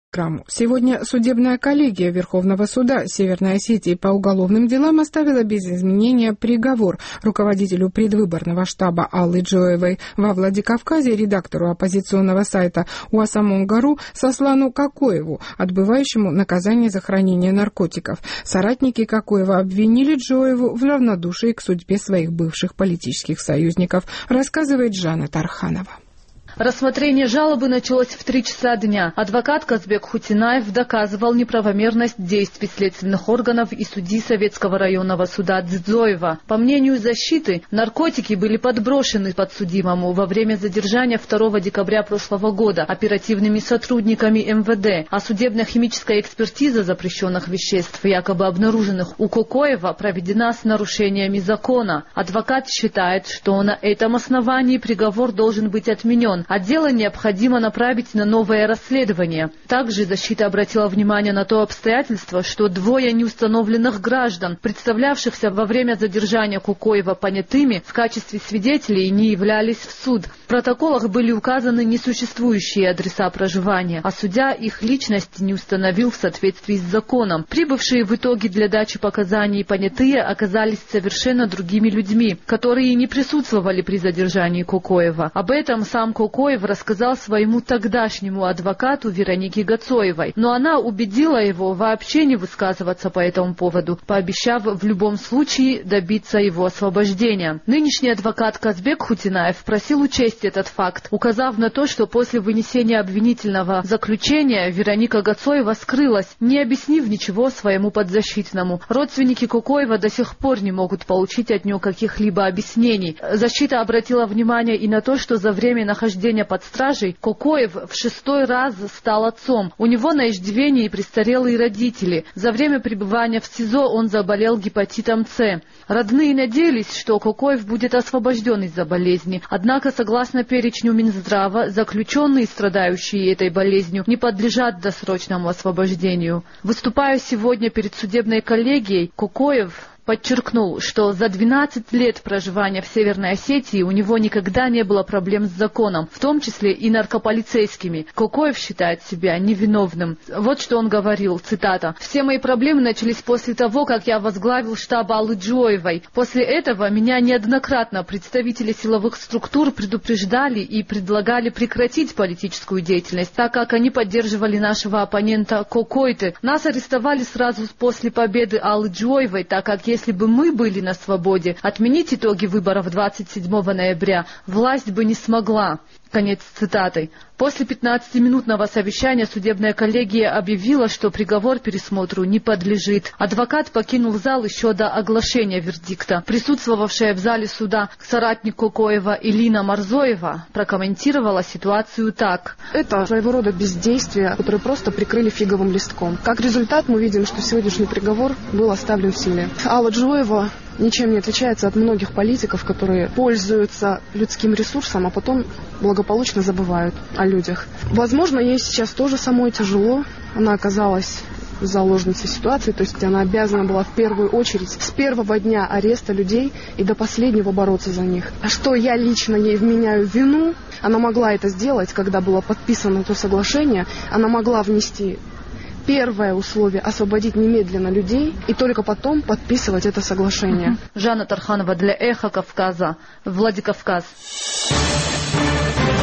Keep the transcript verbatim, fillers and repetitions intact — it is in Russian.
Сегодня судебная коллегия Верховного суда Северной Осетии по уголовным делам оставила без изменения приговор руководителю предвыборного штаба Аллы Джоевой во Владикавказе, редактору оппозиционного сайта Уасамон.Гару Сослану Кокоеву, отбывающему наказание за хранение наркотиков. Соратники Кокоева обвинили Джоеву в равнодушии к судьбе своих бывших политических союзников, рассказывает Жанна Тарханова. Рассмотрение жалобы началось в три часа дня. Адвокат Казбек Хутинаев доказывал неправомерность действий следственных органов и судьи Советского районного суда Дзоева. По мнению защиты, наркотики были подброшены подсудимому во время задержания второго декабря прошлого года оперативными сотрудниками эм вэ дэ, а судебно-химическая экспертиза запрещенных веществ, якобы обнаруженных у Кокоева, проведена с нарушениями закона. Адвокат считает, что на этом основании приговор должен быть отменен, а дело необходимо направить на новое расследование. Также защита обратила внимание на то обстоятельство, что двое неустановленных граждан, представлявшихся во время задержания Кокоева понятыми, в качестве свидетелей не являлись в суд. В протоколах были указаны несуществующие адреса проживания, а судья их личность не установил в соответствии с законом. Прибывшие в итоге для дачи показаний понятые оказались совершенно другими людьми, которые не присутствовали при задержании Кокоева. Об этом сам Кокоев Кокоев рассказал своему тогдашнему адвокату Веронике Гацоевой, но она убедила его вообще не высказываться по этому поводу, пообещав в любом случае добиться его освобождения. Нынешний адвокат Казбек Хутинаев просил учесть этот факт, указав на то, что после вынесения обвинительного заключения Вероника Гацоева скрылась, не объяснив ничего своему подзащитному. Родственники Кокоева до сих пор не могут получить от него каких-либо объяснений. Защита обратила внимание и на то, что за время нахождения под стражей Кокоев в шестой раз стал отцом. У него на иждивении престарелые родители. За время пребывания в СИЗО он заболел гепатитом С. Родные надеялись, что Кокоев будет освобожден из-за болезни. Однако, согласно перечню Минздрава, заключенные, страдающие этой болезнью, не подлежат досрочному освобождению. Выступая сегодня перед судебной коллегией, Кокоев подчеркнул, что за двенадцать лет проживания в Северной Осетии у него никогда не было проблем с законом, в том числе и наркополицейскими. Кокоев считает себя невиновным. Вот что он говорил, цитата: «Все мои проблемы начались после того, как я возглавил штаб Аллы Джоевой. После этого меня неоднократно представители силовых структур предупреждали и предлагали прекратить политическую деятельность, так как они поддерживали нашего оппонента Кокойты. Нас арестовали сразу после победы Аллы Джоевой, так как если бы мы были на свободе, отменить итоги выборов двадцать седьмого ноября власть бы не смогла». Конец цитаты. После пятнадцатиминутного совещания судебная коллегия объявила, что приговор пересмотру не подлежит. Адвокат покинул зал еще до оглашения вердикта. Присутствовавшая в зале суда соратник Кокоева Илина Марзоева прокомментировала ситуацию так. Это своего рода бездействие, которое просто прикрыли фиговым листком. Как результат, мы видим, что сегодняшний приговор был оставлен в силе. Алла Джоева ничем не отличается от многих политиков, которые пользуются людским ресурсом, а потом благополучно забывают о людях. Возможно, ей сейчас тоже самой тяжело. Она оказалась заложницей ситуации, то есть она обязана была в первую очередь с первого дня ареста людей и до последнего бороться за них. А что я лично ей вменяю в вину, она могла это сделать, когда было подписано то соглашение, она могла внести первое условие — освободить немедленно людей и только потом подписывать это соглашение. Жанна Тарханова для Эхо Кавказа, Владикавказ.